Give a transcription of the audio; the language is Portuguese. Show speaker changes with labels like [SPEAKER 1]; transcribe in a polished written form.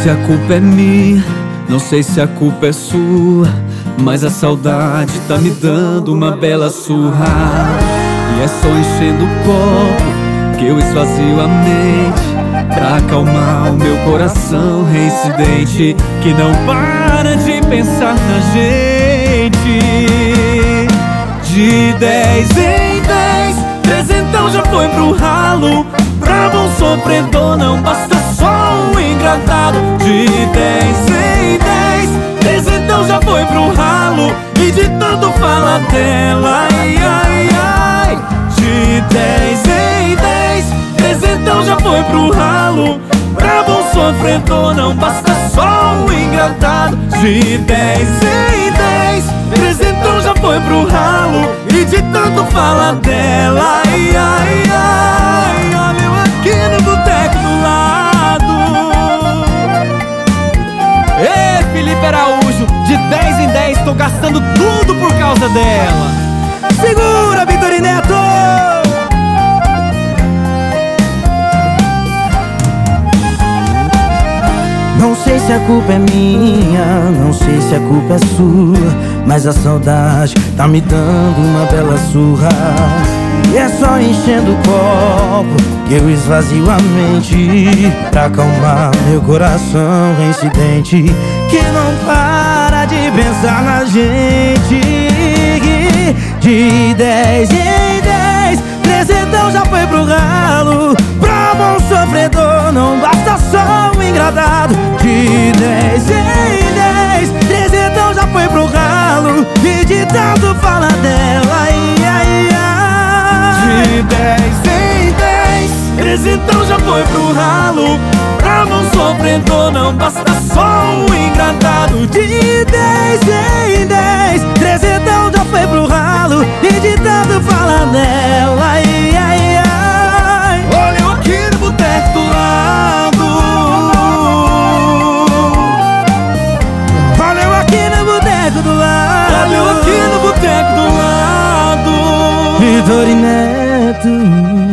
[SPEAKER 1] se a culpa é minha, não sei se a culpa é sua, mas a saudade tá me dando uma bela surra. E é só enchendo o copo que eu esvazio a mente, pra acalmar o meu coração reincidente, que não para de pensar na gente. De 10 em 10, trezentão já foi pro ralo. Pra bom sofredor não basta só um engradado. De 10 em 10, trezentão já foi pro ralo. E de tanto fala dela, ai, ai, ai. De 10 em 10, trezentão já foi pro ralo. Pra bom sofredor não basta só um engradado. De 10 em 10, trezentão já foi pro ralo. E de tanto fala dela, ai, ai, ai. Olha eu aqui no boteco do lado. Ei, Felipe Araújo, de 10 em 10 tô gastando tudo por causa dela. Segura, Vitor Neto!
[SPEAKER 2] Não sei se a culpa é minha, não sei se a culpa é sua, mas a saudade tá me dando uma bela surra. E é só enchendo o copo que eu esvazio a mente, pra acalmar meu coração reincidente, que não para de pensar na gente. De 10 em 10, trezentão já foi pro ralo. Pra bom sofredor não basta só um engradado. De 10 em 10, trezentão já foi pro ralo. E de tanto fala dela, ai, ai, ai.
[SPEAKER 1] De 10 em 10, trezentão já foi pro ralo. Pra bom sofredor não basta só um engradado.
[SPEAKER 2] De 10 em 10, trezentão já foi pro ralo. E de tanto fala dela, ai, ai, ai.
[SPEAKER 1] Olha eu aqui no boteco do lado.
[SPEAKER 2] Olha eu aqui no boteco do lado.
[SPEAKER 1] Olha eu aqui no boteco do lado.
[SPEAKER 2] Vitor Neto.